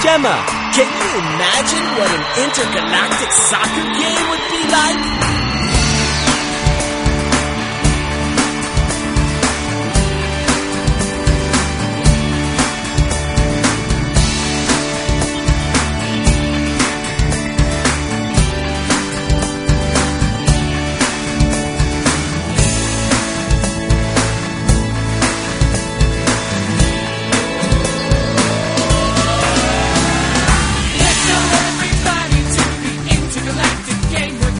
Gemma, can you imagine what an intergalactic soccer game would be?